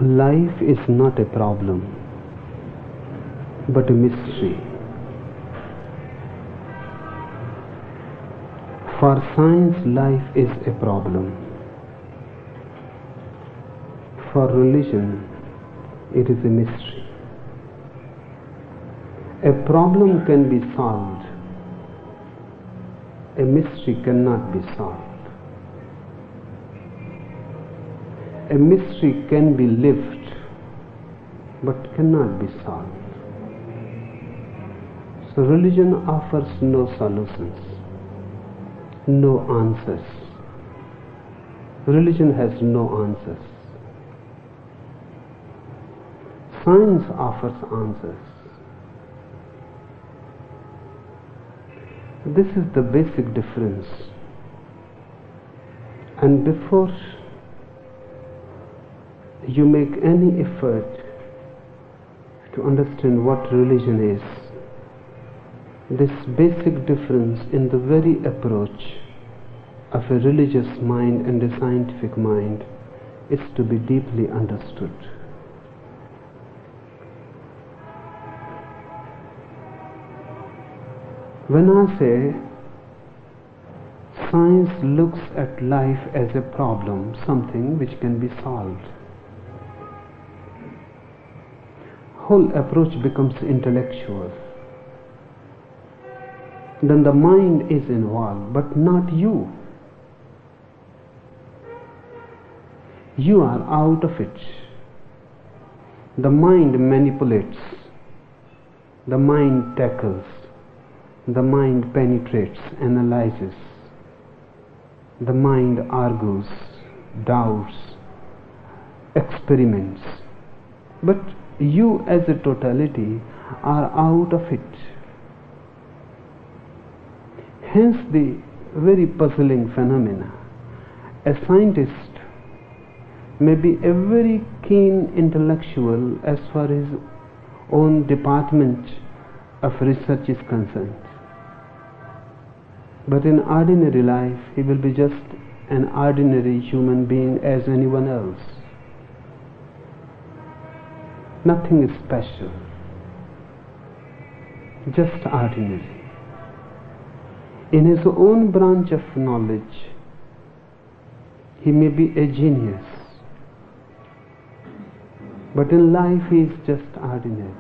Life is not a problem, but a mystery. For science, life is a problem. For religion, it is a mystery. A problem can be solved. A mystery cannot be solved. A mystery can be lived, but cannot be solved. So religion offers no solutions, no answers. Religion has no answers. Science offers answers. This is the basic difference. And before you make any effort to understand what religion is, this basic difference in the very approach of a religious mind and a scientific mind is to be deeply understood. When I say science looks at life as a problem, something which can be solved, whole approach becomes intellectual. Then the mind is involved, but not you. You are out of it. The mind manipulates. The mind tackles. The mind penetrates, analyzes. The mind argues, doubts, experiments. But you as a totality are out of it. Hence the very puzzling phenomena. A scientist may be a very keen intellectual as far as his own department of research is concerned. But in ordinary life, he will be just an ordinary human being as anyone else. Nothing is special, just ordinary. In his own branch of knowledge, he may be a genius, but in life he is just ordinary.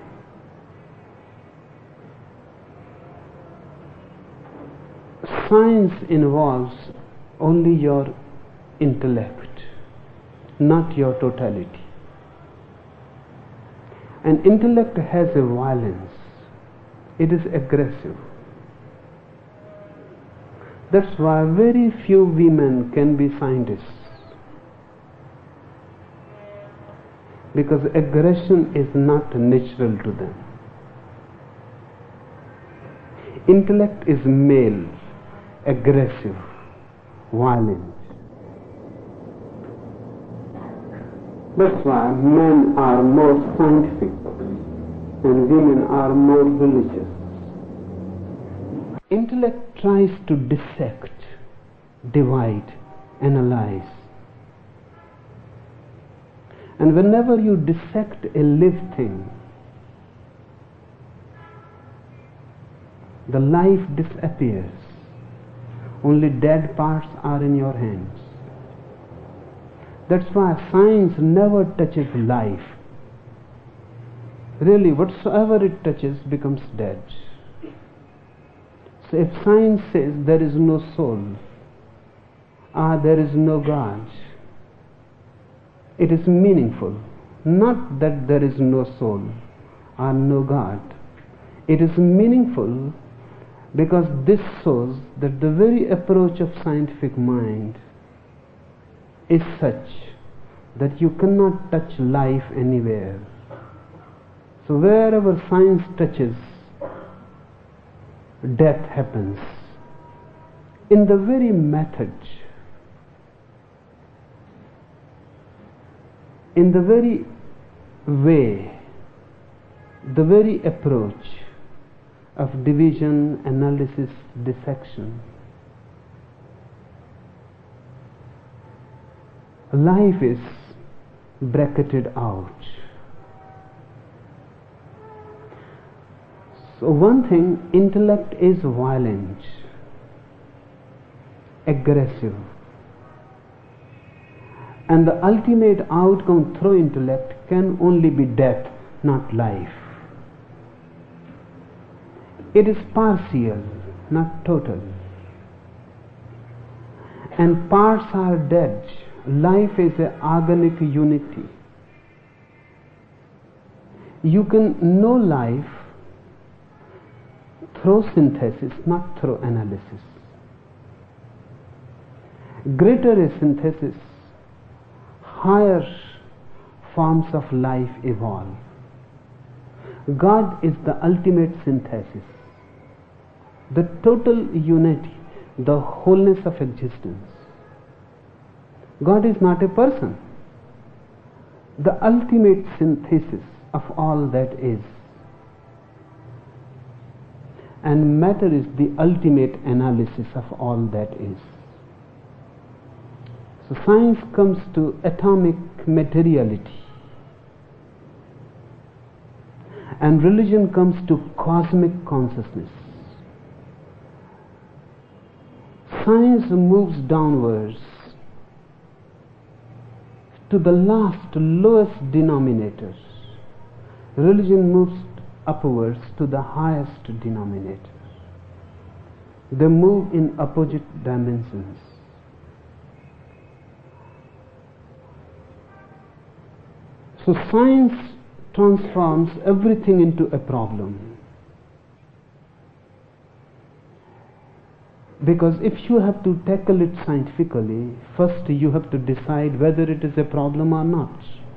Science involves only your intellect, not your totality. And intellect has a violence. It is aggressive. That's why very few women can be scientists. Because aggression is not natural to them. Intellect is male, aggressive, violent. That's why men are more scientific and women are more religious. Intellect tries to dissect, divide, analyze. And whenever you dissect a live thing, the life disappears. Only dead parts are in your hands. That's why science never touches life. Really, whatsoever it touches becomes dead. So if science says there is no soul, there is no God, it is meaningful. Not that there is no soul or no God. It is meaningful because this shows that the very approach of scientific mind is such that you cannot touch life anywhere. So wherever science touches, death happens. In the very method, in the very way, the very approach of division, analysis, dissection, life is bracketed out. So one thing, intellect is violent, aggressive, and the ultimate outcome through intellect can only be death, not life. It is partial, not total. And parts are dead. Life is an organic unity. You can know life through synthesis, not through analysis. Greater is synthesis, higher forms of life evolve. God is the ultimate synthesis, the total unity, the wholeness of existence. God is not a person, the ultimate synthesis of all that is. And matter is the ultimate analysis of all that is. So science comes to atomic materiality, and religion comes to cosmic consciousness. Science moves downwards to the lowest denominators. Religion moves upwards to the highest denominator. They move in opposite dimensions. So science transforms everything into a problem. Because if you have to tackle it scientifically, first you have to decide whether it is a problem or not.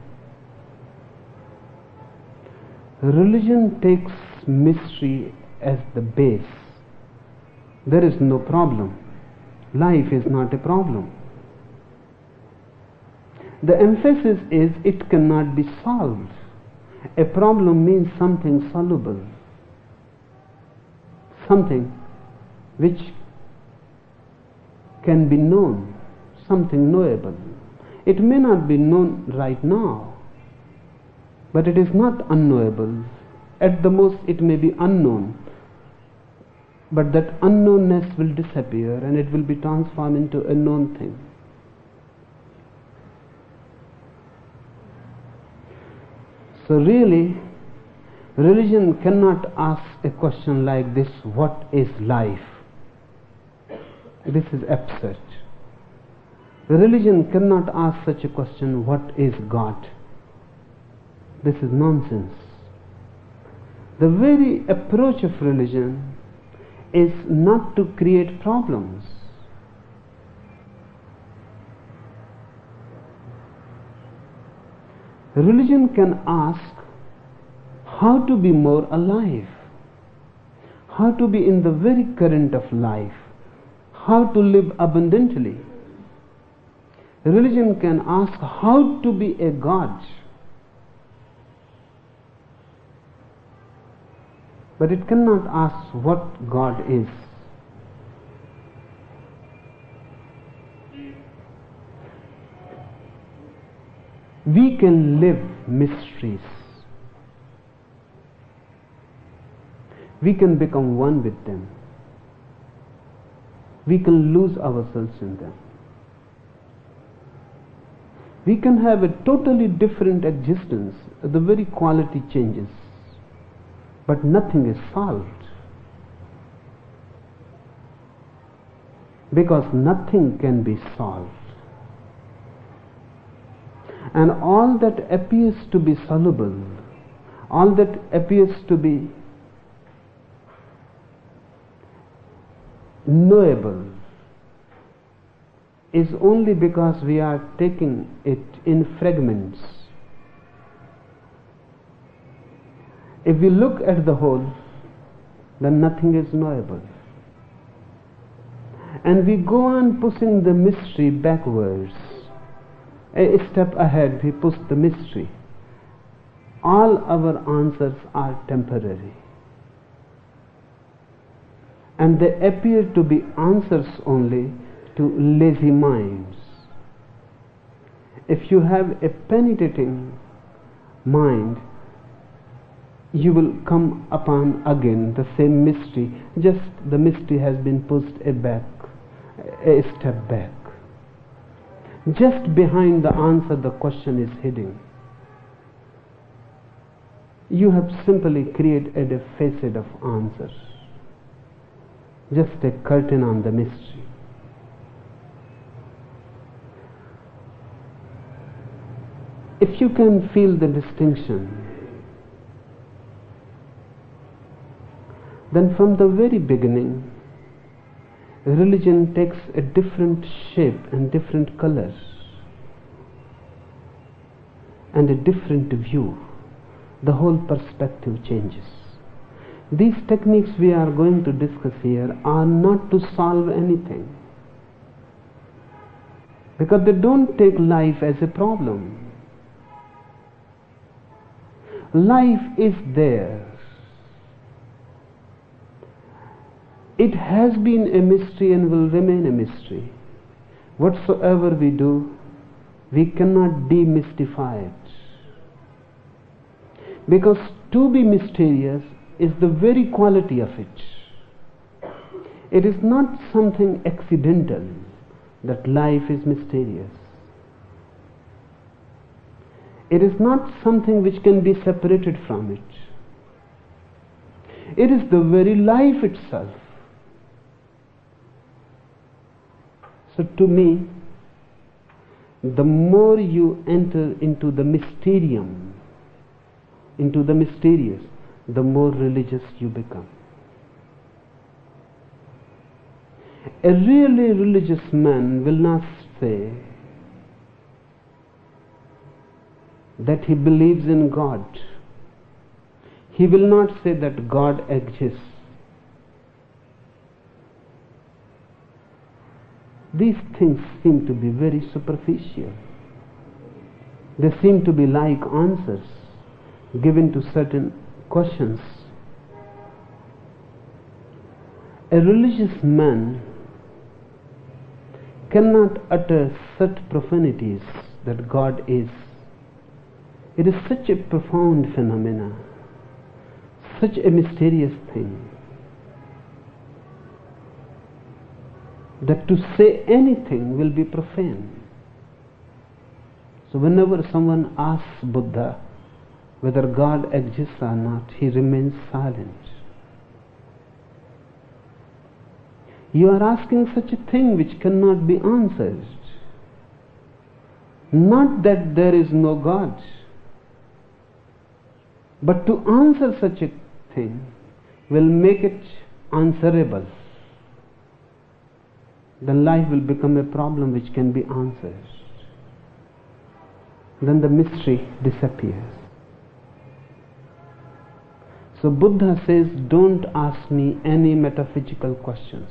Religion takes mystery as the base. There is no problem. Life is not a problem. The emphasis is it cannot be solved. A problem means something soluble, something which can be known, something knowable. It may not be known right now, but it is not unknowable. At the most it may be unknown, but that unknownness will disappear and it will be transformed into a known thing. So really, religion cannot ask a question like this: what is life? This is absurd. Religion cannot ask such a question: what is God? This is nonsense. The very approach of religion is not to create problems. Religion can ask how to be more alive, how to be in the very current of life, how to live abundantly. Religion can ask how to be a God, but it cannot ask what God is. We can live mysteries. We can become one with them. We can lose ourselves in them. We can have a totally different existence. The very quality changes, but nothing is solved, because nothing can be solved. And all that appears to be soluble, all that appears to be knowable, is only because we are taking it in fragments. If we look at the whole, then nothing is knowable. And we go on pushing the mystery backwards. A step ahead, we push the mystery. All our answers are temporary, and they appear to be answers only to lazy minds. If you have a penetrating mind, you will come upon again the same mystery, just the mystery has been pushed a step back. Just behind the answer the question is hidden. You have simply created a facet of answers, just a curtain on the mystery. If you can feel the distinction, then from the very beginning, religion takes a different shape and different colors and a different view. The whole perspective changes. These techniques we are going to discuss here are not to solve anything, because they don't take life as a problem. Life is there. It has been a mystery and will remain a mystery. Whatsoever we do, we cannot demystify it. Because to be mysterious is the very quality of it. It is not something accidental that life is mysterious. It is not something which can be separated from it. It is the very life itself. So to me, the more you enter into the mysterium, into the mysterious, the more religious you become. A really religious man will not say that he believes in God. He will not say that God exists. These things seem to be very superficial. They seem to be like answers given to certain questions. A religious man cannot utter such profanities that God is. It is such a profound phenomenon, such a mysterious thing, that to say anything will be profane. So whenever someone asks Buddha whether God exists or not, he remains silent. You are asking such a thing which cannot be answered. Not that there is no God, but to answer such a thing will make it answerable. Then life will become a problem which can be answered. Then the mystery disappears. So Buddha says, don't ask me any metaphysical questions.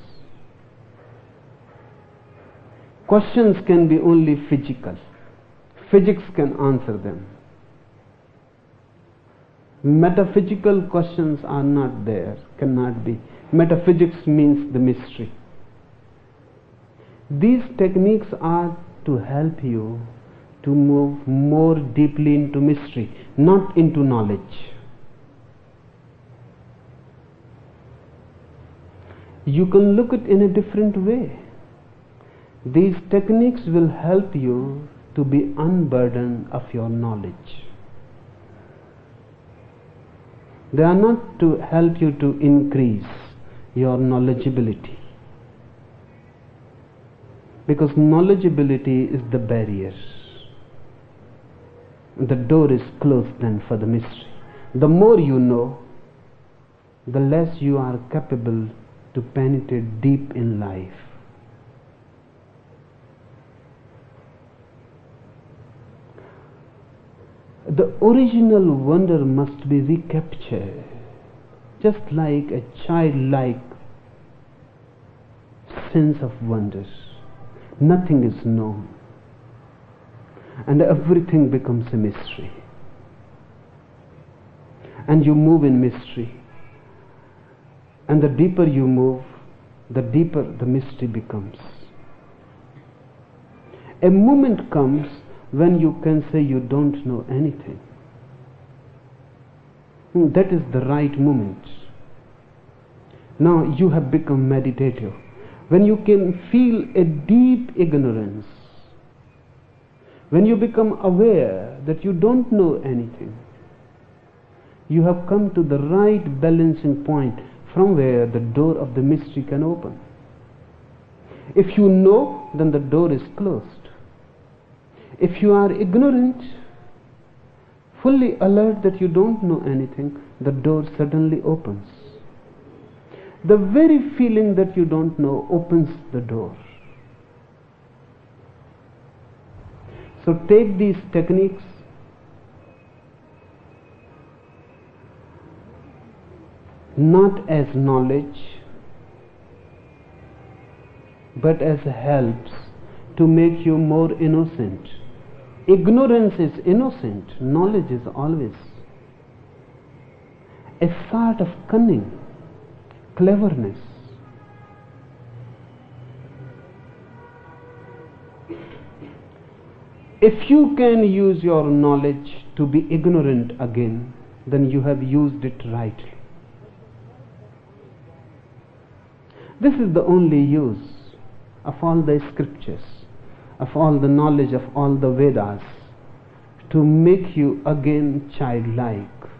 Questions can be only physical. Physics can answer them. Metaphysical questions are not there, cannot be. Metaphysics means the mystery. These techniques are to help you to move more deeply into mystery, not into knowledge. You can look at it in a different way. These techniques will help you to be unburdened of your knowledge. They are not to help you to increase your knowledgeability, because knowledgeability is the barrier. The door is closed then for the mystery. The more you know, the less you are capable to penetrate deep in life. The original wonder must be recaptured, just like a childlike sense of wonder. Nothing is known, and everything becomes a mystery. And you move in mystery, and the deeper you move, the deeper the mystery becomes. A moment comes when you can say you don't know anything. That is the right moment. Now you have become meditative. When you can feel a deep ignorance, when you become aware that you don't know anything, you have come to the right balancing point from where the door of the mystery can open. If you know, then the door is closed. If you are ignorant, fully alert that you don't know anything, the door suddenly opens. The very feeling that you don't know opens the door. So take these techniques not as knowledge, but as helps to make you more innocent. Ignorance is innocent, knowledge is always a sort of cunning, cleverness. If you can use your knowledge to be ignorant again, then you have used it rightly. This is the only use of all the scriptures, of all the knowledge of all the Vedas, to make you again childlike.